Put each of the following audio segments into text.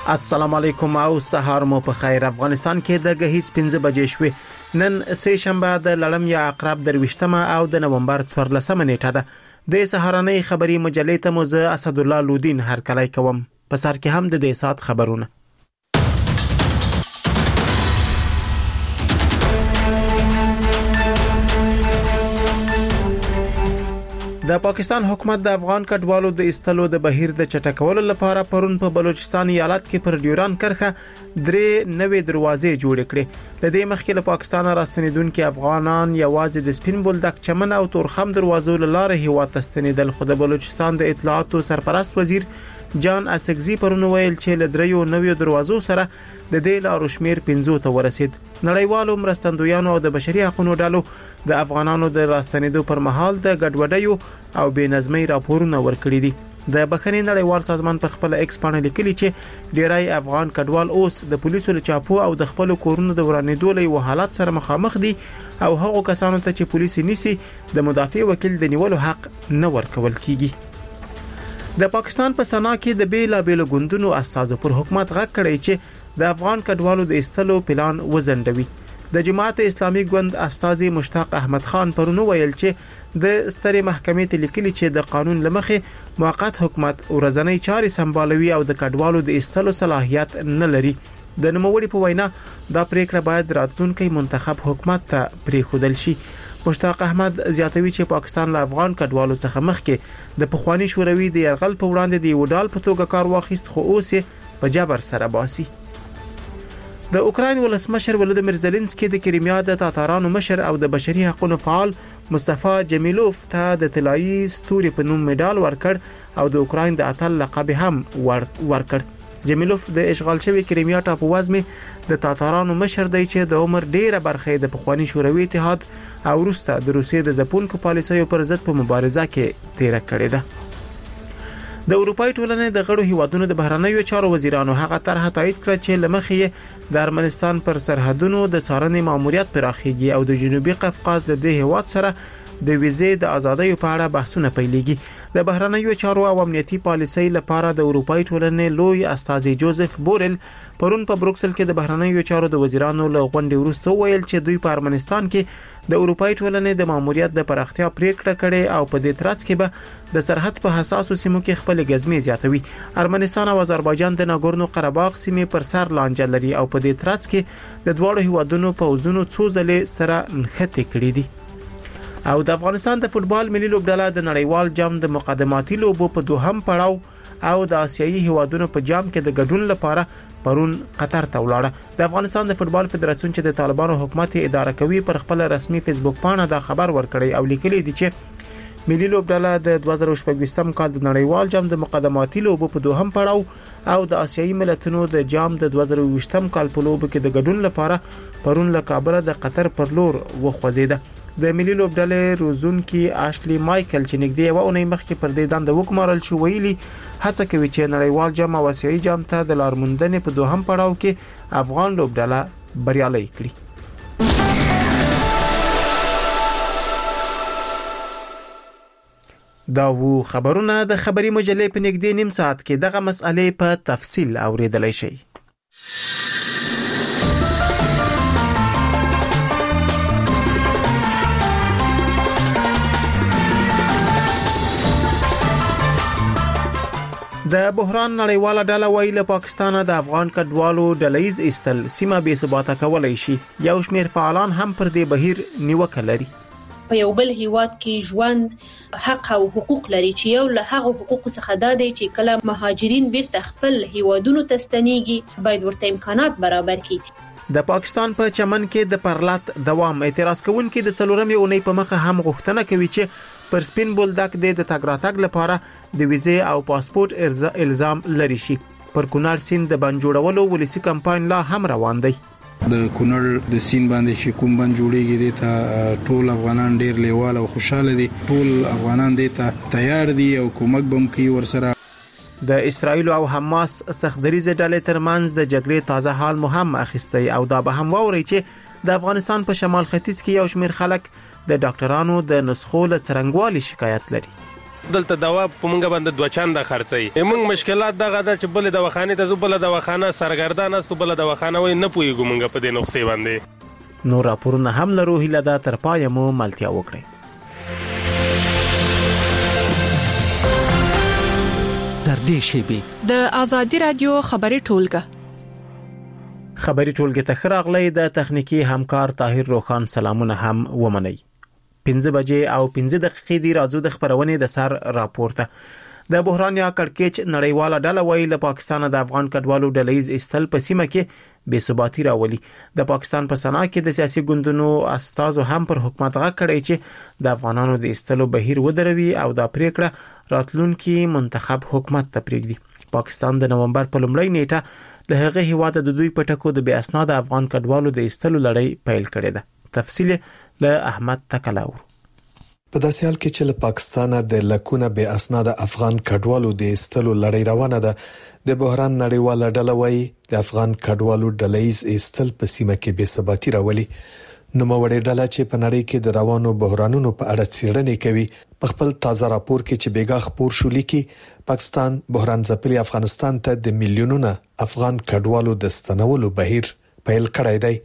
السلام علیکم او سهار مو په خیر. افغانستان کې د غهیز 15 بجې شوې. نن سه شنبه د لړم یا عقرب درويشتمه او د نومبر 14مه نیټه ده. د سهارنۍ خبري مجلې ته مو زه اسد الله لودین هرکلی کوم. په سر کې هم د دې سات خبرونه. د پاکستان حکومت د افغان کډوالو د استلو د بهیر د چټکولو لپاره پرون په بلوچستان ایالت کې پر ډیوران کرخه 3 نوې دروازې جوړ کړې. لدې مخکې له پاکستان راستنیدونکو افغانان یوازې د سپین بولدک چمن او تورخم دروازو لاره هیواد تستنیدل. خو د بلوچستان د اطلاعاتو سرپرست وزیر جان اسکزي پرون ویل چې ل 3 نوې دروازو سره د دې لارو شمیر 15 ته ورسید. نړیوالو مرستندویانو او د بشري حقوقو ډلو د افغانانو د راستنیدو پر مهال د ګډوډیو او بې نظمۍ راپورونه ورکړي دي. د بخښنې نړیوال سازمان پر خپل ایکس باندې لیکلي چې ډیری افغان کډوال اوس د پولیسو له چاپو او د خپل کورونو د ورانېدو له حالت سره مخامخ دي او هغه کسانو ته چې پولیس نیسي د مدافع وکیل د نیولو حق نه ورکول کیږي. د پاکستان په سنا کې د بیلابېلو ګوندونو اساسو پر حکومت غږ کړی چې د افغان کډوالو د استلو پلان وزندوي. د جماعت اسلامي ګوند استاذ مشتاق احمد خان پرونو ویل چې د سترې محکمې ته لیکلي چې د قانون لمخې موقت حکومت ورځنی چارې سمبالوي او د کډوالو د استلو صلاحیت نه لري. د نوموړي په وینا دا پریکړه باید راتلونکي منتخب حکومت ته پریښودل شي. مشتاق احمد زیاتوي چې پاکستان له افغان کډوالو څخه مخکې د پخوانی شوروي د يرغل په وړاندې د وډال په توګه کار واخیست خو اوس په جبر سره باسي. د اوکراین ولسمشر ولودمیر زيلنسکي د کریمیا د تاتارانو مشر او د بشري حقوقو فعال مصطفی جمیلوف ته د طلایی ستوري په نوم میډال ورکړ او د اوکراین د اتل لقب هم ورکړ. جمیلوف د اشغال شوی کریمیا ټاپو وزمه د تاتارانو مشر دی چې د عمر ډیره برخه د پخوانی شوروي اتحاد او وروسته د روسیې د ځپونکو پالیسیو پر ضد په مبارزه کې تیر کړی ده. د اروپای ټولنې د غړو هیوادونو د بهرنیو چارو وزیرانو هغه طرح تایید کړ چې لمخې د ارمنستان پر سرحدونو د څارنې ماموریت پراخیږي او د جنوبي قفقاز له دې هیواد سره د ویزې د ازادۍ په اړه بحثونه پیلېږي. د بهرنیو چارو او امنیتي پالیسۍ لپاره د اروپای ټولنې لوی استاذ جوزف بورل پرون په بروکسل کې د بهرنیو چارو د وزیرانو له غونډې وروسته ویل چې دوی په ارمنستان کې د اروپای ټولنې د ماموریت د پراختیا پریکړه کړې او په دې ترڅ کې به د سرحد په حساسو سیمو کې خپل غزمې زیاتوي. ارمنستان او آذربایجان د ناګورنو قرهباغ سیمې پر سر لانجه لري او په دې ترڅ کې د دواړو هیوادونو پوځونو څو ځلې سره نښتې کړې دي. او د افغانستان د فوتبال ملي لوبډله د نړیوال جام د مقدماتي لوبو په دوهم پړاو او د آسیایي هیوادونو په جام کې د ګډون لپاره پرون قطر ته ولاړه. د افغانستان د فوتبال فدراسیون چې د طالبانو حکومت اداره کوي پر خپل رسمي فیسبوک باندې دا خبر ورکړی او لیکلی دی چې ملي لوبډله د 2024 کال د نړیوال جام د مقدماتي لوبو په دوهم پړاو او د آسیایي ملتونو د جام د 2024 کال په لوبو کې د ګډون لپاره پرون له کابل د قطر پر لور وخوځیده. د ملي لوبډلې روزونکي آشلی مایکل چې نږدې یو اونۍ مخکې پر دې دنده وکمرل شو ویلي هڅه کوي چې نړیوال جام او آسیایي جام ته د لارموندنې په دوهم پړاو کې افغان لوبډله بریالۍ کړي. دا وو خبرونه د خبري مجلې په نږدې نیم ساعت کې دغه مسئلې په تفصیل اوریدلای شئ. د بحران نړیواله ډله وایي له پاکستان د افغان کډوالو ډلهیز استل سیمه بې ثباته کولای شي. یو شمېر فعالان هم پر دې بهیر نیوکه لري. په یو بل هیواد کې ژوند حق او حقوق لري چې یو له هغه حقوقو څخه دا دی چې کله مهاجرین بیرته خپل هیوادونو ته ستنېږي باید ورته امکانات برابر کړي. د پاکستان په چمن کې د پرلط دوام اعتراض کوونکي د څلورمې اونۍ په مخه هم غوښتنه کوي چې پر سپین بولدک د تګ راتګ لپاره د ویزې او پاسپورت الزام لري شي. پر کونړ سیند د بند جوړولو ولسی کمپاین لا هم روان دی. د کونړ د سیند باندې چې کوم بند جوړیږي د ته ټول افغانان ډیر لیوال او خوشاله دي. ټول افغانان د ته تیار دي او کومک بم کوي ورسره. د اسرایل او حماس سختدریزه ډلې ترمنځ د جګړې تازه حال مهم اخیستی او دا به هم ووري چې د افغانستان په شمال ختیځ کې یو شمېر خلک د ډاکټرانو د نسخو له څرنګوالي شکایت لري. دلته دوا په مونږ باندې دوه چنده خرڅي. موږ مشکلات دغه د چې بل دواخانه ته زو بل دواخانه سرګردان است بل دواخانه وای نه پويګو مونږ په دې نقصې باندې. نور راپورونه هم لرو هیله ده تر پای مو ملتیا وکړي. در دې شیبي د آزادي رادیو خبري ټولګه خبري ټولګه ته خراغلې د تخنیکی همکار طاهر روخان سلامونه هم ومني. 15 بجې او 15 دقیقې دی راځو د خبرونه د سر راپورته. د بحران یا کړکېچ نړیواله ډله وایي له پاکستان د افغان کډوالو ډلهیز استل په سیمه کې بے ثباتی راولي. د پاکستان په سنا کې د سیاسي ګوندونو استازو هم پر حکومت غږ کړی چې د افغانانو د استلو بهیر ودروي او د پریکړه راتلونکي منتخب حکومت ته پریږدي. پاکستان د نومبر په لومړۍ نیټه له هغه هیواده د دوی په ټکو د بې اسناد افغان کډوالو د استلو لړۍ پیل کړې ده. تفصیل له احمد تکلاور. په داسې حال کې چې له پاکستانه د لکونه بې اسناد افغان کډوالو د استلو لړۍ روانه ده، د بحران نړیواله ډله وايي د افغان کډوالو ډلهیز استل په سیمه کې بې ثباتی راولي. نوموړې ډله چې په نړۍ کې د روانو بحرانونو په اړه څېړنې کوي، په خپل تازه راپور کې چې بیګا خبر شو لیکي پاکستان بحران ځپلي افغانستان ته د میلیونونو افغان کډوالو د ستنولو بهیر پیل کړی دی.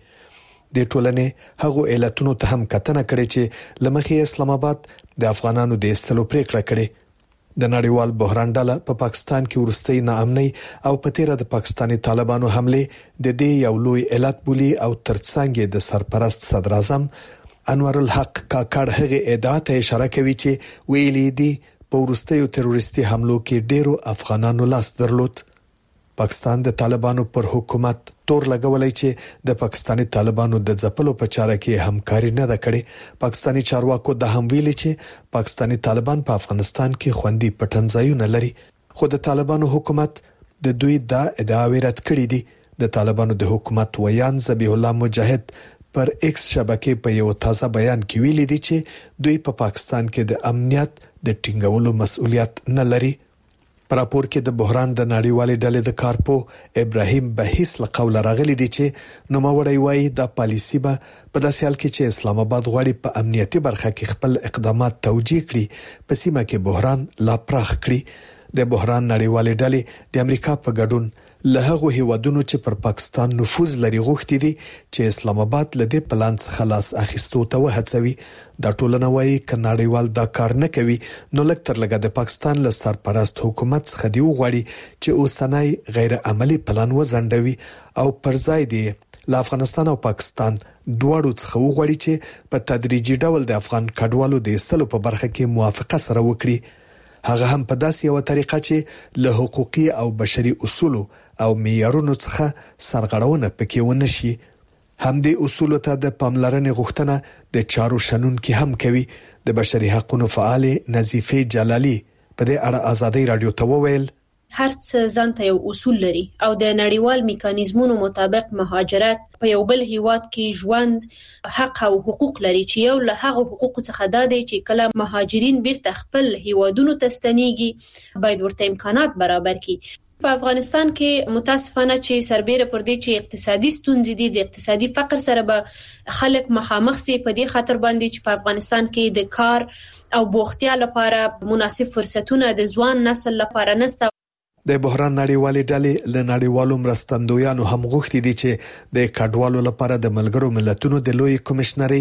د ټولنې هغو علتونو ته هم کتنه کړې چې لمخې اسلام آباد د افغانانو د استلو پریکړه کړې. د نړیوال بحران ډله په پاکستان کې ورستۍ ناامنۍ او په تیره د پاکستاني طالبانو حمله د دې یو لوی علت بولی او ترڅنګ د سرپرست صدر اعظم انور الحق کاکړ هغه ادعا ته اشاره کوي چې ویلي دي په ورستیو تروریستي حملو کې ډیرو افغانانو لاس درلود. پاکستان د طالبانو پر حکومت تور لګولای چې د پاکستاني طالبانو د ځپلو په چاره کې همکاري نه ده کړې. پاکستاني چارواکو د هم ویلي چې پاکستاني طالبان په افغانستان کې خوندي پټنځایونه لري، خو د طالبانو حکومت د دوی د ادعاوې رد کړې دي. د طالبانو د حکومت ویان ذبیح الله مجاهد پر ایکس شبکې په یو تازه بیان کې ویلي دي چې دوی په پاکستان کې د امنیت د ټینګولو مسؤلیت نه لري. پر راپور کې د بحران د نړیوالې ډلې د کارپو ابراهیم بهیس له قوله راغلي دي چې نوموړی وایي د پالیسی به په داسې حال کې چې اسلام آباد غواړي په امنیتي برخه کې خپل اقدامات توجیه کړي په سیمه کې بحران لا پراخ کړي. د بحران نړیوالې ډلې د امریکا په ګډون له هغه هیوادونو چې پر پاکستان نفوذ لري غوښتي دي چې اسلام آباد له دې پلان څخه خلاص اخیستو ته وهڅوي. دا ټولنه وايي ک نړیوال دا کار نه کوي نو لکه لګه د پاکستان له سرپرست حکومت څخه دی وغواړي چې اوسنۍ غیر عملی پلان وزندوي او پر ځای دی له افغانستان او پاکستان دواړو څخه وغواړي چې په تدریجي ډول د افغان کډوالو د استلو په برخه کې موافقه سره وکړي. هغه هم په داسې یو طریقه چې له حقوقي او بشري اصولو او معیارونو څخه سرغړونه پکې ونشي. هم د اصولو ته د پاملرنې غوښتنه د چارو شنن کې هم کوي. د بشري حقوقو فعال نظیفه جلالی په دې اړه آزادۍ رادیو ته وویل هر څه ځانته یو اصول لري او د نړیوال میکانیزمونو مطابق مهاجرت په یو بل هیواد کې ژوند حق او حقوق لري چې یو له هغه حقوق څخه دا دی چې کله مهاجرین بیرته خپل هیوادونو ته ستنیږي باید ورته امکانات برابر کړي. په افغانستان کې متاسفانه چې سربېره پر دې چې اقتصادي ستونزې دي د اقتصادي فقر سره به خلک مخامخ سي په دې خاطر باندې چې په افغانستان کې د کار او بوختیا لپاره مناسب فرصتونه د ځوان نسل لپاره نشته. د بحران نړیوالې ډلې له نړیوالو مرستندویانو هم غوښتي دي چې د کډوالو لپاره د ملګرو ملتونو د لوی کمشنري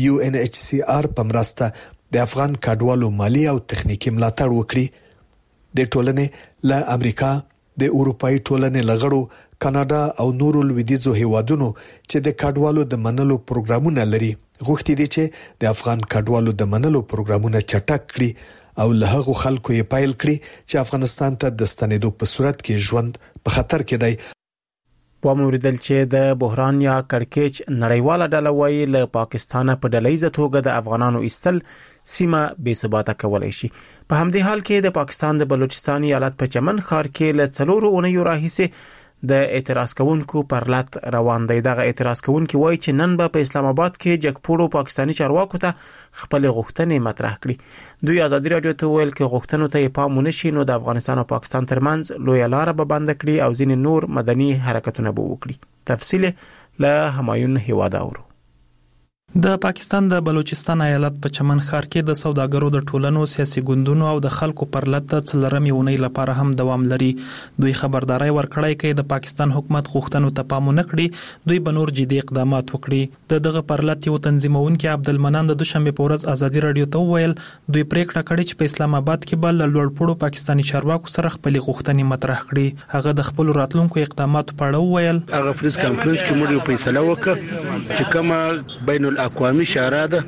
UNHCR په مرسته د افغان کډوالو مالی او تخنیکی ملاتړ وکړي. د ټولنې له امریکا د اروپאי ټولنې لغړو کاناډا او نورو لویدیځو هیوادونو چې د کډوالو د منلو پروګرامونه لري غوښتي دي چې د افغان کډوالو د منلو پروګرامونه چټک کړي او له هغو خلکو یې پایل کړي چې افغانستان ته د ستنېدو په صورت کې ژوند په خطر کې دی. په موریدل چې د بحران یا کړکېچ نړیواله ډله وايي له پاکستانه په ډلهیزه توګه د افغانانو استل سیمه بې ثباته کولای شي. په همدې حال کې د پاکستان د بلوچستان ایالت په چمن ښار کې له 4 اونیو راهیسې د اعتراض کوونکو پر لات روان دی. دغه اعتراض کوونکو وایي چې نن به په اسلام آباد کې جګپوړو پاکستاني چارواکو ته خپل غوښتنې مطرح کړي. دوی آزادي رادیو ته ویل چې غوښتنو ته پام ونشي نو د افغانستان او پاکستان ترمنځ لوی لار به بند کړي او ځینې نور مدني حرکتونه به وکړي. تفصیل له همایون هواداور. د پاکستان د بلوچستان ایالت په چمن ښار کې د سوداګرو د ټولنو سیاسي ګوندونو او د خلکو پر لټ څلرمې اونۍ لپاره هم دوام لري. دوی خبرداري ورکړی چې د پاکستان حکومت غوښتنو ته پام نه کړي دوی به نور جدي اقدامات وکړي. دغه پر لټ یو تنظیمونکي عبدالمنان د دوشنبه په ورځ ازادي رادیو ته وویل دوی پریکړه کړې چې په اسلام آباد کې به له لوړپوړو پاکستاني چارواکو سره خپل غوښتنې مطرح کړي. هغه د خپل راتلونکو اقداماتو په اړه وویل هغه پریس کانفرنس کې موږ یو فیصله وکړه چې کومه بین الاقوامي شورا ده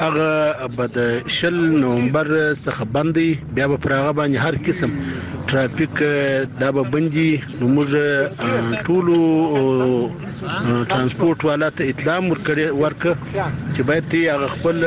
هغه به د 10 نومبر څخه باندې بیا به پر هغه باندې هر قسم ټرافیک دا به بندي. نو موږ ټولو ترانسپورت والا ته اطلاع ورکړه چې باید هغه خپل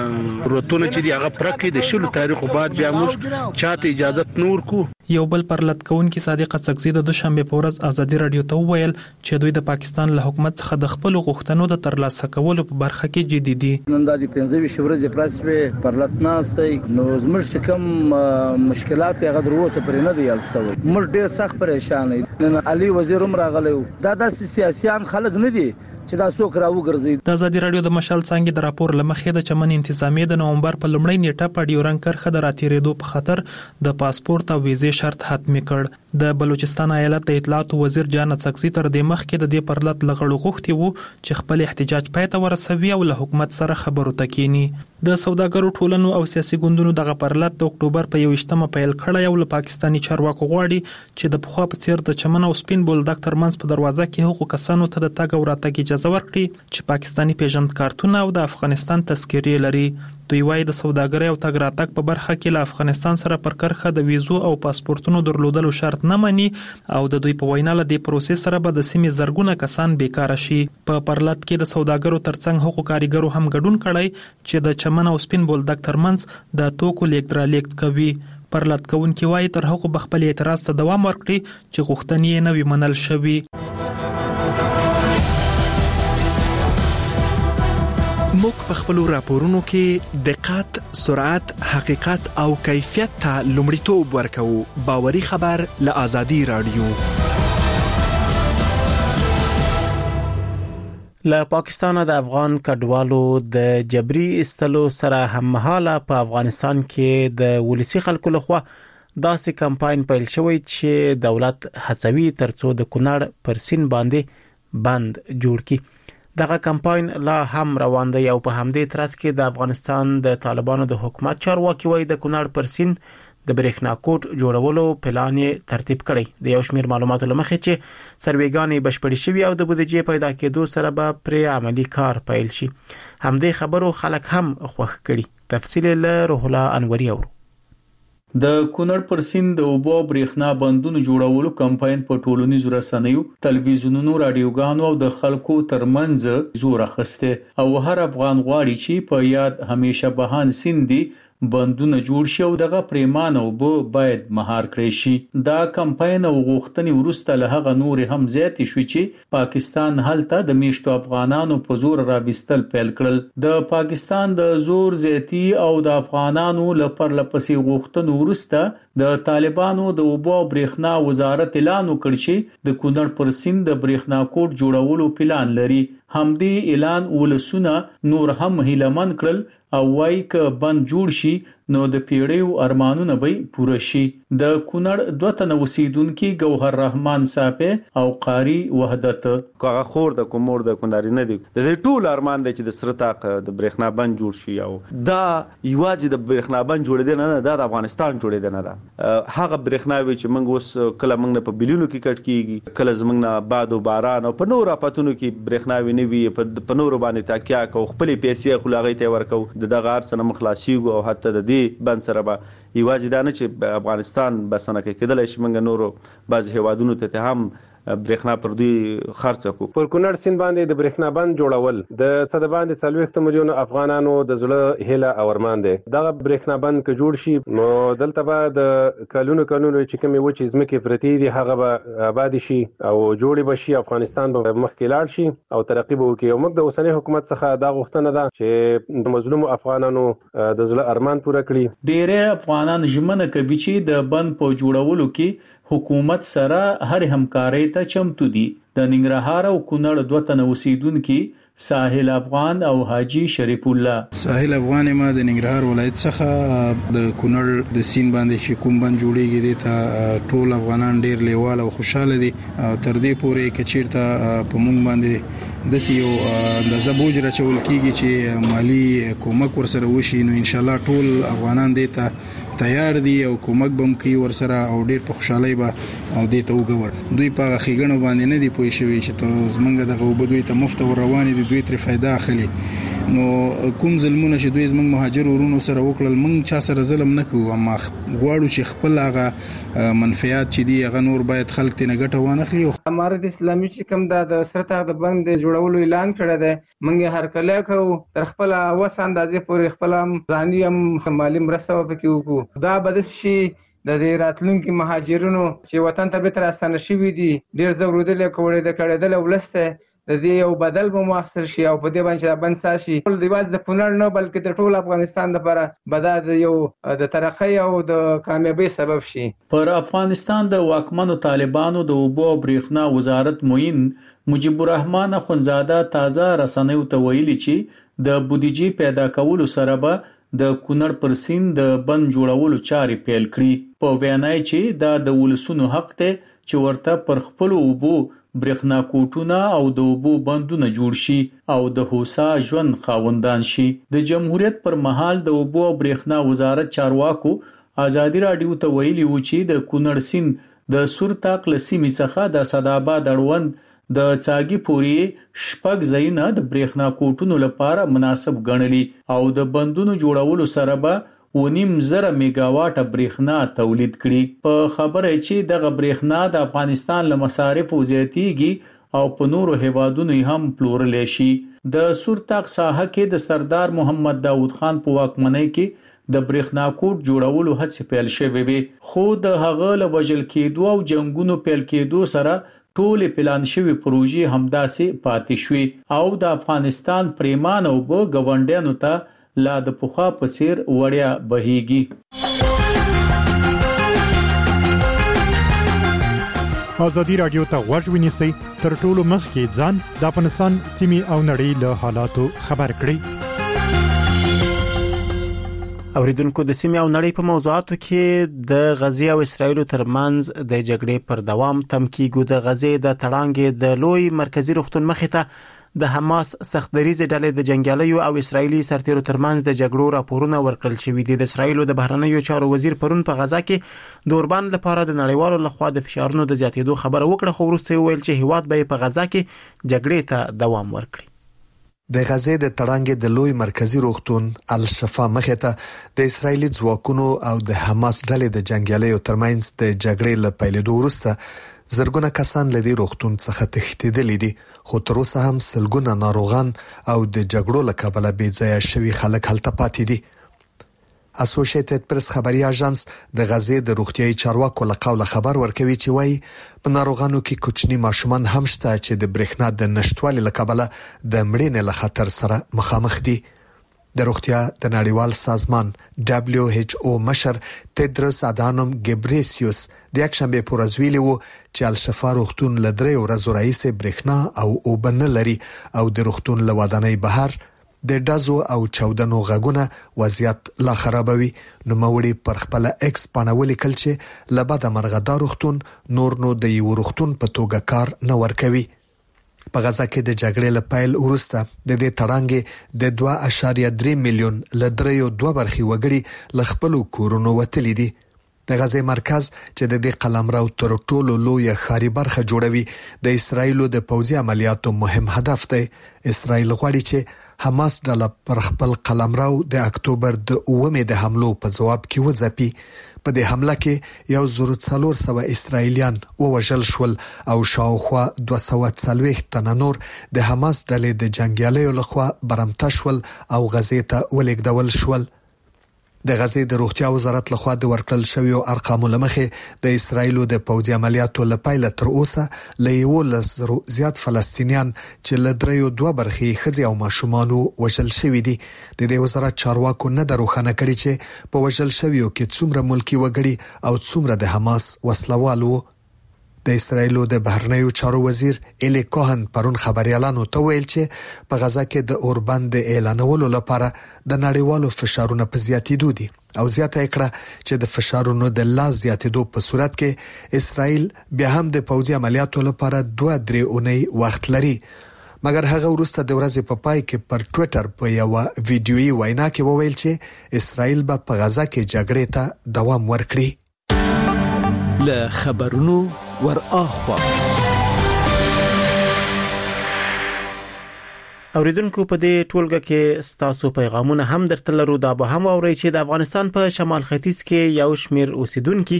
روتونه چې دی هغه پرکې د 10 تاریخ بعد بیا موږ چاته اجازه نور کو. یو بل پر لټ کوونکی صادق څکزی د دوشنبه په ورځ ازادي رادیو ته وویل چې دوی د پاکستان له حکومت څخه د خپل غوښتنو د ترلاسه کولو په برخه کې جدي دي. نن د 15 ورځې پرسپه پر لټ ناستې نو زموږ کوم مشکلات هغه دروته پر نه دی السوي. موږ ډېر سخت پریشان یو. نن علي وزیر هم راغلی دا د سیاسيان خلک نه دي چې دا څوک راوګرځي. د ازادي رادیو د مشال څنګه د راپور لمخې د چمن انتظامیه د نومبر په لومړۍ نیټه په ډیورنډ کرښه د راتېرېدو په خاطر د پاسپورت او ویزې شرط حتمی کړ. د بلوچستان ایالت د اطلاعات وزیر جان څکزی تر دې مخکې د دې پر لټ لغړو غوښتي وو چې خپل احتجاج پای ته ورسوي او له حکومت سره خبرو تکینی. د سوداګرو ټولنو او سیاسي ګوندونو دغه پر لټ د اکتوبر په 21مه پیل کړی او له پاکستاني چارواکو غواړي چې د پخوا په څیر د چمن او سپین بولدک ترمنځ په دروازه کې حقوق کسانو ته د تګ او راتګ اجازه ورکړي چې پاکستاني پیژند کارتونه او د افغانستان تذکرې لري. دوی وايي د سوداګرۍ او تګ راتګ په برخه کې له افغانستان سره پر کرخه د ویزو او پاسپورتونو درلودلو شرط نه مني او د دوی په وینا له دې پروسې سره به د سیمې زرګونه کسان بیکاره شي. په پرلط کې د سوداګرو ترڅنګ حقوق کارګرو هم ګډون کړی چې د چمن او سپین بولدک ترمنځ د توکو لیږد رالېږد کوي. پرلط کوونکي وايي تر هغه بخپل اعتراض ته دوام ورکړي چې غوښتنې یې نه وي منل شوي. موږ په خپل راپورونو کې دقت، سرعت، حقیقت او کیفیت ته لومړیتوب ورکوو. باوري خبر له ازادي رادیو. له پاکستان د افغان کډوالو د جبري استلو سره هممهاله په افغانستان کې د ولسی خلکو لخوا داسې کمپاین پیل شوی چې دولت هڅوي ترڅو د کونړ پر سین باندې بند جوړ کړي. دغه کمپاین لا هم روان دی او په همدې ترڅ کې د افغانستان د طالبانو د حکومت چارواکي وایي د کونړ پر سین د برېښنا کوټ جوړولو پلان یې ترتیب کړی. د یو شمېر معلوماتو لمخې چې سروېګانې بشپړې شوي او د بودیجې پیدا کېدو سره به پرې عملی کار پیل شي. همدې خبرو خلک هم خوښ کړي. تفصیل له روح الله انوري اورو. د کونړ پر سیند د اوبو برېښنا بندونو جوړولو کمپاین په ټولنیزو رسنیو، تلویزیونونو، رادیوګانو او د خلکو ترمنځ زور اخیسته او هر افغان غواړي چې په یاد همیشه بهان سیند بندونه جوړ شي او دغه پریمانه او باید مهار کړی شي. دا کمپاین او غوښتنې ورسته له هغه نور هم زیات شوي چې پاکستان هلته د میشتو افغانانو په زور رابستل پیل کړل. د پاکستان د زور زیاتی او د افغانانو لپاره لپسې غوښتنو ورسته د طالبانو د اوبو برېښنا وزارت اعلان وکړ چې د کونړ پر سیند د برېښنا کوټ جوړولو پلان لري. همدې اعلان ولسونه نور هم هیلمن کړل او وایي که بند جوړ شي نو د پیړیو ارمانونه به پوره شي. د کونړ 2 تنه اوسیدونکو ګوهر رحمان صاحب او قاری وحدت هغه خور د کومور د کونړ نه دي د ټول ارمان دی چې د سرتاق د برېښنا بند جوړ شي او دا یواځې د برېښنا بند جوړېدل نه د افغانستان جوړېدل نه ده. هغه برېښنا وی چې موږ اوس کله موږ په بلیونو کې کټ کیږي کله زموږ نه باد او باران او په نور اپاتونو کې برېښنا وی نه وی په نور باندې تاکیا کو خپل پیسې خلاغې ته ورکو د دغه ارسنه مخلاصي او حتی د دې بند سره به یواځې دا نه چې افغانستان بسنه کېدل شي موږ نورو بعض هیوادونو ته هم برېښنا پر دوی خرڅ کو. پر کونړ سیند باندې د برېښنا بند جوړول د صد باندې 40 میلیون افغانانو د زړه هیله او ارمان دی. دا برېښنا بند که جوړ شي نو دلته به د کلونو چې کومې وچې ځمکې پرتې دي هغه به آباد شي او جوړې به شي. افغانستان به مخکې لاړ شي او ترقی به وکړي. موږ د اوسنۍ حکومت څخه دا غوښتنه ده چې د مظلوم افغانانو د زړه ارمان پوره کړي. ډېر افغانان ژمنه کوي چې د بند په جوړولو کې حکومت سره هر همکارۍ ته چمتو دي. د ننګرهار او کونړ 2 تنه اوسیدونکو ساحل افغان او حاجی شریف الله. ساحل افغان ما د ننګرهار ولایت څخه د کونړ د سین باندې چې کوم بند جوړیږي د ته ټول افغانان ډیر لیوال او خوشاله دي. تر دې پورې کچیرته په مونږ باندې د سیو د زبوج راچول کیږي چې مالی کومک ورسره وشي نو ان شاء الله ټول افغانان دې ته تیار دي او کومک بم کوي ورسره او ډیر په خوشحالي به دې ته وګور. دوی په خېګنو باندې نه دی پوي شوی چې تر زمنګ دغه وبدوي ته مفت ور روان دي دوی تر فائدہ اخلي. نو کوم ظلمونه چې دوی زمنګ مهاجر ورونو سره وکړل مونږ چا سره ظلم نه کوو اما غواړو چې خپل هغه منفعت چې دی هغه نور باید خلک ته نه ګټه وانخلي. امارت اسلامي چې کوم د سرته د بند جوړولو اعلان کړی دی مونږ هر کله کوو تر خپل اوس اندازې پورې خپل ځاني هم مالی مرسته وکړو. دا بدس شي د دې راتلونکو مهاجرونو چې وطن ته به تر اسانه شي دي ډیر ضروري کوي د کړهدل ولسته د دې یو بدل به مؤثر شي او په دې باندې بند ساشي ټول دیواز د کونړ نه بلکې د ټول افغانستان لپاره بدل یو د ترقۍ او د کامیابی سبب شي. پر افغانستان د واکمنو طالبانو د اوبو او برېښنا وزارت موین مجيب الرحمن اخونزاده تازه رسنیو ته ویلي چې د بودیجې پیدا کولو سره به د کونړ پر سیند د بند جوړولو چارې پیل کړي. په وینای چې دا د ولسونو حق ته چې ورته پر خپل اوبو برېښنا کوټونه او د اوبو بندونه جوړ شي او د هوسا ژوند خاوندان شي. د جمهوریت پر مهال د اوبو او برېښنا وزارت چارواکو ازادي رادیو ته ویلي و چې د کونړ سیند د سورتاق لسیمې څخه د صداباد اړوند د څاګي پوري شپږ ځایونه د برېښنا کوټونو لپاره مناسب ګڼلي او د بندونو جوړولو سره به 1.5 میگاواټ برېښنا تولید کړي. په خبره چې دغه برېښنا د افغانستان له مصارف زیاتیږي او په نورو هیوادونو هم پلورل شي. د سورتاق ساحه کې د سردار محمد داوود خان په واکمنۍ کې د برېښنا کوټ جوړولو هڅې پیل شوې وي خو د هغه له وژل کېدو او جنگونو پیل کېدو سره ټول پلان شوی پروژې همداسې پاتې شوې او د افغانستان پریمان او ګوندانو ته لا د پوخا په څیر وړیا بهيږي. ازادي رادیو ته غوږ ونیسئ تر ټولو مخکې ځان د افغانستان سیمې او نړۍ له حالاتو خبر کړئ. اوریدونکو د سیمې او نړۍ په موضوعاتو کې د غزې او اسرایل ترمنځ د جګړې پر دوام تم کیږي. د غزې د تړانګې د لوی مرکزی روغتون مخې ته د حماس سختدریز ډلې د جنگیالیو او اسرایلی سرتیرو ترمنځ د جګړو راپورونه ورکړل شوې دي. د اسرایل د بهرنیو چارو وزیر پرون په غزا کې د اوربان لپاره د نړیوالو لخوا د فشارونو د زیاتېدو خبره وکړه خو وروسته ویل چې هیواد به په غزا کې جګړې ته دوام ورکړي. د غزې د تړانګې د لوی مرکزی روغتون الشفا مخې ته د اسرایلی ځواکونو او د حماس ډلې د جنگیالیو ترمنځ د جګړې له پیلېدو وروسته زرګونه کسان له دې روغتون څخه تښتېدلي دي خو تر اوسه هم سلګونه ناروغان او د جګړو له کبله بې ځایه شوي خلک هلته پاتې دي. اسوسییټډ پریس خبري اژانس د غزې د روغتيایي چارواکو له قوله خبر ورکوي چې وايي په ناروغانو کې کوچني ماشومان هم شته چې د برېښنا د نشټوالي له کبله د مړینې له خطر سره مخامخ دي. د روغتیا د نړیوال سازمان WHO مشر تدرس ادانوم ګبریسیوس د یکشنبه پر ورځ ویلي وو چې الشفا روغتون له 3 ورځې راهیسې برېښنا او اوبه نه لري او د روغتون له ودانۍ بهر د ډزو او چاودنو غږونه وضعیت لا خرابوي. نو موري پر خپل ایکس پانولي کل چې لبد مرغدار روغتون نور نو د یو روغتون په توګه کار نه ور کوي. په غزا کې د جګړې له پیل وروسته د دې تړانګې د 2.3 میلیون لدریو 2 برخي وګړي ل خپل کورونو وتلي دي. د غزې مرکز چې د دې قلمرو تر ټولو لوی خاري برخه جوړوي د اسرایل د پوځي عملیاتو مهم هدف دی. اسرایل غواړي چې حماس ډله پر خپل قلمرو د اکتوبر د 9 د حملو په جواب کې وځپي. په دې حمله کې 1400 اسرایلیان ووژل شول او شاوخوا 240 تنه نور د حماس ډلې د جنگیالیو لخوا برمته شول او غزې ته ولېږدول شول. د غزې د روغتیا وزارت لخوا د ورکړل شویو ارقامو لمخې د اسرایل د پوځي عملیاتو لپاره تر اوسه له 100 زیات فلسطینیان چې له 3.2 برخې خځې او ماشومان وژل شوي دي. د دې وزارت چارواکو نه دروخانه کړي چې په وژل شویو کې څومره ملکی وګړي او څومره د حماس وسلوال وو. د اسرایل د بهرنیو چارو وزیر الی کوهن پرون خبريالانو ته ویل چې په غزا کې د اوربند اعلانولو لپاره د نړیوالو فشارونو په زیاتېدو دي او زیاته کړه چې د فشارونو د لا زیاتېدو په صورت کې اسرایل بیا هم د پوځي عملیاتو لپاره 2-3 اونۍ وخت لري. مګر هغه وروسته د ورځې په پای کې پر ټوئیټر په یو ویډیويي وینا کې وویل چې اسرایل به په غزا کې جګړې ته دوام ورکړي. له خبرونو ور اخوا اوریدونکو په دې ټولګه کې ستاسو پیغامونه هم درته لرو. دا به هم اورئ چې د افغانستان په شمال ختیځ کې یو شمیر اوسیدونکو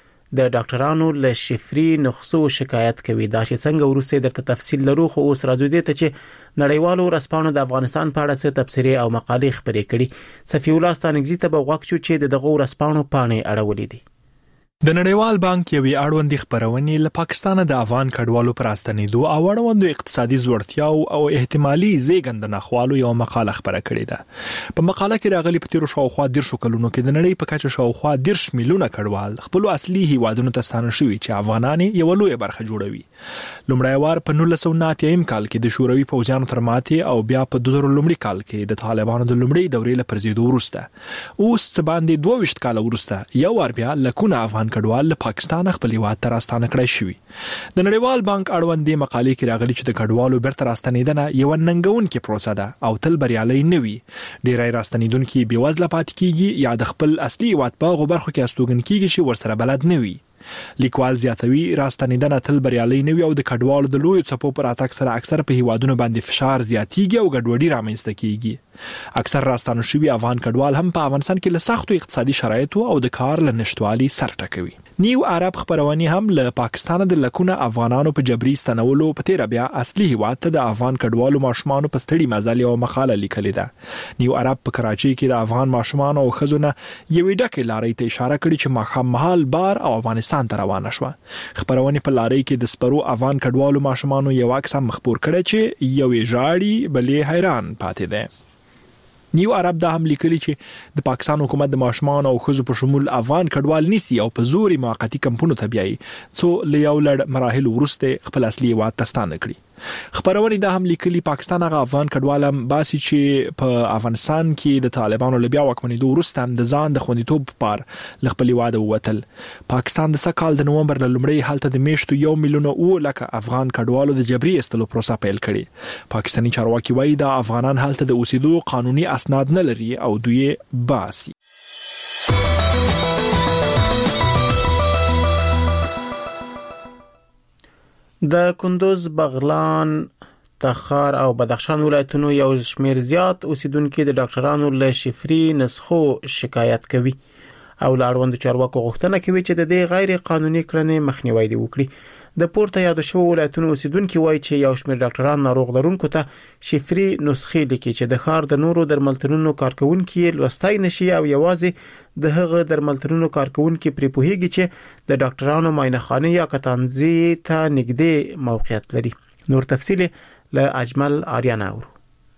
د ډاکټرانو له شفري نسخو شکایت کوي. دا چې څنګه ورسې درته تفصیل لرو، خو اوس راځو دې ته چې نړیوالو ورځپاڼو د افغانستان په اړه څه تبصرې او مقالې خپرې کړي. صفی الله ستانګزي ته به غوښتو چې دغه ورځپاڼو پاڼې اړولې دي. د نړیوال بانک یوې اړوندې خبرونې له پاکستان د افغان کډوالو پر راستنېدو او اړوندو اقتصادي ځوړتیاو او احتمالي زیږنده نخوالو یو مقاله خبره کړې ده. په مقاله کې راغلي په تیرو شاوخوا 10 کلونو کې د نړۍ په کچه شاوخوا 10 میلیونه کډوال خپل اصلي هیوادونو ته ستانه شوي چې افغانان یو لوی برخه جوړوي. لومړی وار په 1990 کال کې د شوروي پوځیانو تر ماتې او بیا په 2000 کال کې د طالبانو د لومړۍ دورې لپاره زیدو ورسته. اوس څه باندې 22 کال ورسته یو ور بیا لکونه افغان کډوال له پاکستان خپل هیواد ته راستانه کړی شوی. د نړیوال بانک اړوندې مقالې کې راغلي چې د کډوالو بیرته راستنیدنه یو ننګونکې پروسه ده او تل بریالي نه وي. ډیری راستنیدونکو بېوزله پاتې کیږي یا د خپل اصلي هیواد په غوبرخو کې استوګن کیږي چې ورسره بلد نه وي. لیکوال زیاتوي راستنیدنه تل بریالي نه وي او د کډوالو د لوی څپو پر اتاک سره اکثر په هیوادونو باندې فشار زیاتیږي او ګډوډي رامنځته کیږي. اکثر راستانه شوي افغان کډوال هم په افغانستان کې له سختو اقتصادي شرایطو او د کار له نشټوالي سر ټکوي. نیو عرب خبرونه هم له پاکستان د لکونه افغانانو په جبري ستنولو په تیر بیا اصلي هیواد ته د افغان کډوالو ماشومان په ستړي مزل او مقاله لیکلې ده. نیو عرب په کراچي کې د افغان ماشومان او خزونه یوې ډکه لارې ته اشاره کړې چې ماخام محل بار او افغانستان ته روانه شوه. خبرونه په لارې کې د سپرو افغان کډوالو ماشومان یو عکس مخبور کړی چې یوې ژاړي بلې حیران پاتې ده. نیو عرب دا هم لیکلي چې د پاکستان حکومت د ماشومان او خزو په شمول افغان کډوال نیسي او په زوري موقتی کمپونو ته بیایي څو له یو لړ مراحل وروسته خپل اصلي هیواد ته ستانه کړي. خبرونه دا هم لیکلي پاکستان هغه افغان کډوال هم باسي چې په افغانستان کې د طالبانو له بیا واکمنېدو وروسته هم د ځان د خوندیتوب پر خپل واده ووتل. پاکستان د سکهال د نومبر له لومړۍ حالت د میاشتو 1 میلیون او لکه افغان کډوالو د جبري استلو پروسه پیل کړي. پاکستاني چارواکي وایي د افغانان حالت د اوسېدو قانوني اسناد نه لري او دوی باسي. د کندوز، بغلان، تخار او بدخشان ولایتونو یو شمیر زیات اوسیدونکو د ډاکټرانو له شفري نسخو شکایت کوي او لاړوند چارواکو غوښتنه کوي چې د دې غیر قانوني کړنې مخنیوي دي وکړي. د پورته یاد شوی ولایتونو اوسیدونکو وایي چې یو شمیر ډاکټران ناروغ لرونکو ته شفري نسخې لیکي چې د ښار د نورو درملتونونو کارکونکو لوستای نشي او یوازې د هغه درملتونونو کارکونکو پرې پوهیږي چې د ډاکټرانو معاینخانه یا کتانځي ته نږدې موقعیت لري. نور تفصیل له اجمل آریانا اورو.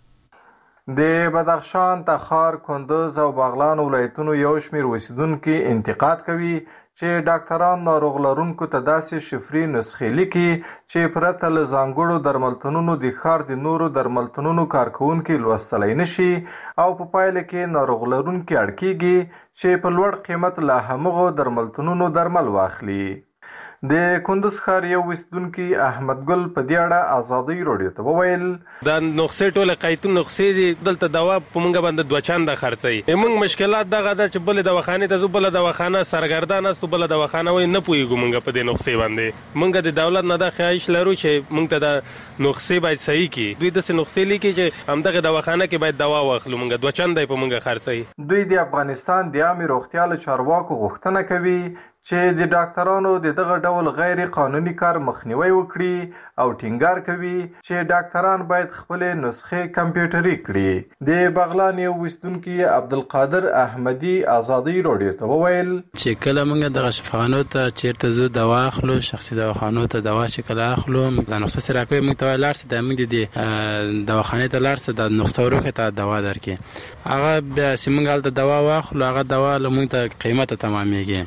د بدخشان، تخار، کندوز او بغلان ولایتونو یو شمیر اوسیدونکو انتقاد کوي چې ډاکټران ناروغ لرونکو ته داسې شفري نسخې لیکي چې پرته له ځانګړو درملتونونو د ښار د نورو درملتونونو کارکونکو لوستلی نشي او په پایله کې ناروغ لرونکي اړ کیږي چې په لوړ قیمت له همغو درملتونونو درمل واخلي. د کندوز ښار یو اوسیدونکي احمد ګل په دې اړه ازادي راډیو ته وویل دا نسخې ټوله قیتون نسخې دي، دلته دوا په مونږ باندې 2 چنده خرڅي. موږ مشکلات دغه د چې بل دواخانه ته زو بل دواخانه سرګردان است بل دواخانه وای نه پويګو مونږ په دې نسخې باندې. مونږ د دولت نه د خواهش لرو چې مونږ ته د نسخې باید صحیح کی. دوی د نسخې لیکي چې همدغه دواخانه کې باید دوا واخلو، مونږ 2 چنده په مونږ خرڅي. دوی د افغانستان د عامه روغتیا له چارواکو غوښتنه کوي چې د ډاکټرانو دغه ډول غیر قانوني کار مخنیوي وکړي او ټینګار کوي چې ډاکټران باید خپل نسخې کمپیوټري کړي. د بغلان یو اوسیدونکي عبدالقادر احمدي ازادي راډیو ته وویل چې کله موږ د شفاخانو ته چیرته زو دوا اخلو، شخصي دواخانو ته دوا چې کله اخلو موږ نسخه سره کوي، موږ ته لاړ څه د موږ د دواخانه ته لاړ څه د نسخه ورکه ته دوا درکې. هغه بیا چې موږ د دوا واخلو هغه دوا له موږ ته قیمته تمامېږي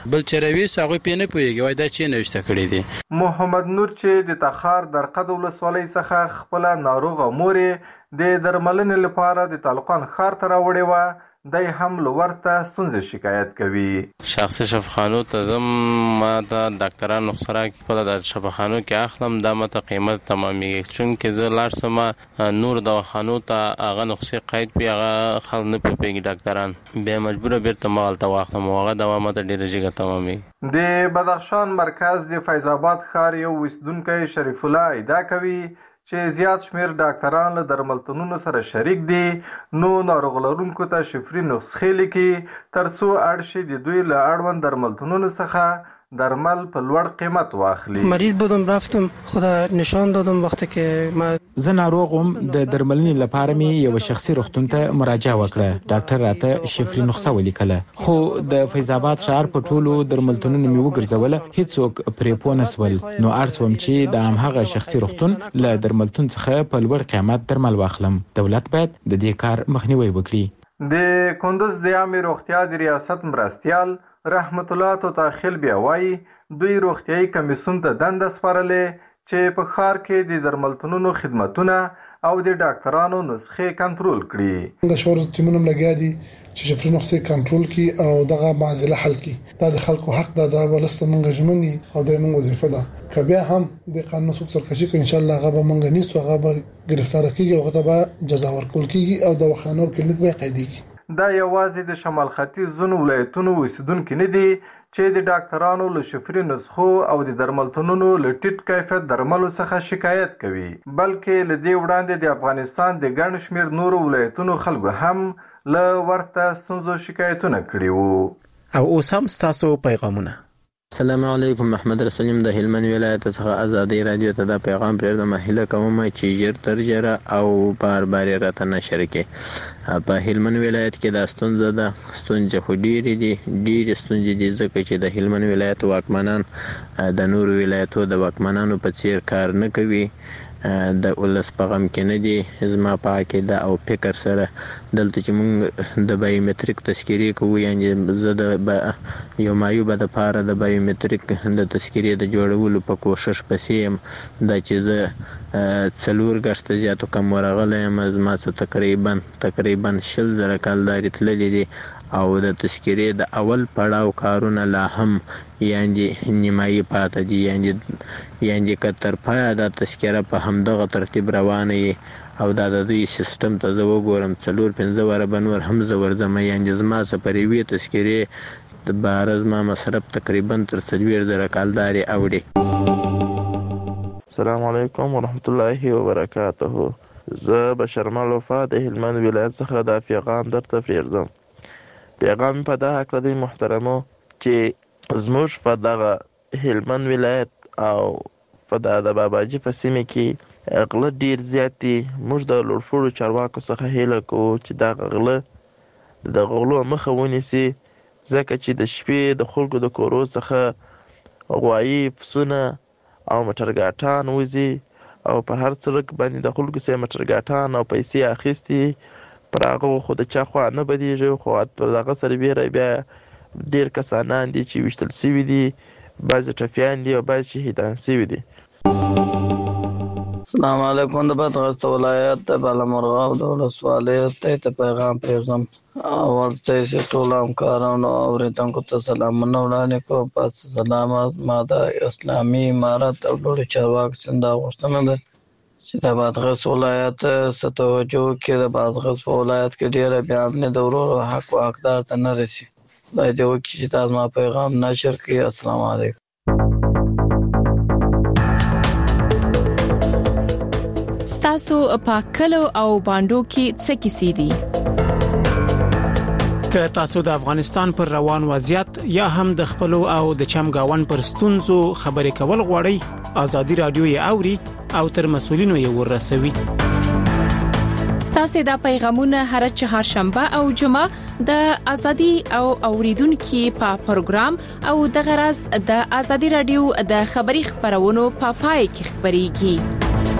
بل چروي هغه پینې پويږي وای دا چې نوښت کړی دي. محمد نور چې د تخار درقد ولسوالۍ څخه خپل ناروغه مورې د درملنې لپاره د طالقان ښار ته راوړې و، دای هم لورته ستونزې شکایت کوي. شخصي شفاخانو ته زم ما ته ډاکټرانو سره خپل د شفاخانو کې اخلم دا ماته قیمت تمامېږي چونکې زه لاړ سم نور دواخانو ته هغه نقصې قید پی هغه خلک نه پوهېږي ډاکټران بیا مجبوره بیرته ما هلته واخلم او هغه دوا ماته ډېره جګه تمامېږي. د بدخشان مرکز د فیض آباد ښار یو اوسیدونکی شریف الله ادعا کوي چې زیات شمیر ډاکټران له درملتونونو سره شریک دي نو ناروغ لرونکو ته شفري نسخې لیکي ترڅو اړ شي د دوی له اړوند درملتونونو څخه درمل په لوړ قیمت واخلي. مریض بودم رفتم خدا نشان دادم وقتی که ما زه ناروغم د درملنې لپاره می یو شخصي روغتون ته مراجعه وکړه. ډاکټر راته شفري نسخه ولیکله خو د فیض آباد ښار په ټولو درملتونونو می وګرځوله هیڅوک پرې پوه نسول نو ارسوم چې د همغه شخصي روغتون له درملتون څخه په لوړ قیمت درمل واخلم. دولت باید د دې کار مخنیوي وکړي. د کندوز د عامه روغتیا د ریاست مرستیال رحمت الله توتاخیل بیا وایي دوی روغتیايي کمیسیون ته دنده سپارلې چې په ښار کې د درملتونونو خدمتونه او د ډاکټرانو نسخې کنټرول کړي. د شورا ټیمونو لګیا دي چې شفري نسخې کنټرول کړي او دغه معضله حل کړي. دا د خلکو حق ده، دا ولسته مونږ ژمني او د مونږ وظیفه ده. که بیا هم د قانون څخه سرکشي کوي ان شاء الله هغه به مونږ نیسو، هغه به گرفتار کیږي او هغه به جزا ورکول کیږي او د وخانو کلیک به قیدیږي. دا یوازې د شمال ختیځ ځینو ولایتونو اوسیدونکي نه دي چې د ډاکټرانو له شفري نسخو او د درملتونونو له ټیټ کیفیت درملو څخه شکایت کوي، بلکې له دې وړاندې د افغانستان د ګڼ شمېر نورو ولایتونو خلکو هم له ورته ستونزو شکایتونه کړي وو. او اوس هم ستاسو پیغامونه. السلام علیکم، محمد رسولیم د هلمند ولایت څخه ازادي رادیو ته دا پیغام پرېږدم. هیله کوم چې ژر تر ژره او بار بار راته نشر کړي. په هلمند ولایت کې دا ستونزه ده، ستونزې خو ډېرې ستونزې دي ځکه چې د هلمند ولایت واکمنان د نورو ولایتو د واکمنانو په څیر کار نه کوي، د ولس په غم کې نه دي. زما په عقیده او فکر سره دلته چې موږ د بایومتریک تذکیرې کوو، یعنې زه د یو معیوبه دپاره د بایومتریک د تذکیرې د جوړولو په کوشش پسې یم. دا چې زه 4 ګشته زیاتو کم ورغلی یم، زما څه تقریبا 20,000 کالدارې تللي دي او د تذکیرې د اول پړاو کارونه لا هم یعنې نیمایي پاته دي، یعنې که تر پایه دا تذکیره په همدغه ترتیب روانه وي او دا د دوی سیستم ته زه وګورم 4-5 واره به نور هم زه ورځم، یعنې زما څه پر یوې تذکیرې د بهره زما مصرف تقریبا تر 40,000 کالدارې اوړي. السلام علیکم ورحمت الله وبرکاته. زه بشرمل وفا د هلمند ولایت څخه دا پیغام درته پرېږدم. پیغام په دا هکله دی محترمو چې زموږ په دغه هلمند ولایت او په د باباجي په سیمه کې غله ډیر زیات دي. موږ د لوړپوړو چارواکو څخه هیله کوو چې دا غله د غلو مخه ونیسي، ځکه چې د شپې د خلکو د کورو څخه غوایي، پسونه او موټرګاټان وځي او په هر سړک باندې د خلکو څخه موټرګاټان او پیسې اخیستي. پر هغه خو د چا خوا نه بدیږي، خو پر دغه سربیره بیا ډیر کسانان دي چې وشتل سوي دي، بعضې ټپیان دي او بعضې شهیدان سوي دي. السلام علیکم. د بدغست ولایت د بالامرغاب د ولسوالۍ ته پیغام پرېږدم. اول ته ټول همکارانو او اورېدونکو ته سلامونه وړاندې کوم. پس سلامات. ما د اسلامي امارت او لوړو چارواکو څخه دا غوښتنه ده چې د بادغیس ولایت څه توجه وکړي. د بادغیس په ولایت کې ډېره بې امني د ورورو حق و حقدار ته نه رسي. خدای دې وکړي چې تاسو ما پیغام نشر کړي. السلام علیکم. ستاسو په کلو او باندو کې څه کیسې دي؟ که تاسو د افغانستان پر روان وضعیت یا هم د خپل او د چمګاون پر ستونزو خبرې کول غواړئ، ازادي رادیو یې اوري او تر مسولینو یې ورسوي. ستاسو د پیغامونه هر چهارشنبه او جمعه د ازادي او اوریدونکو په پروګرام او د غرض د ازادي رادیو د خبري خبرونو په پای کې خبريږي.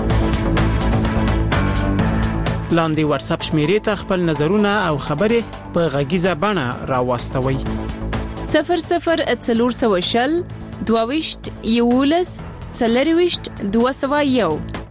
لاندې واتس اپ شمیرې ته خپل نظرونه او خبرې په غږیزه بڼه راوستوي. 00 22 11 201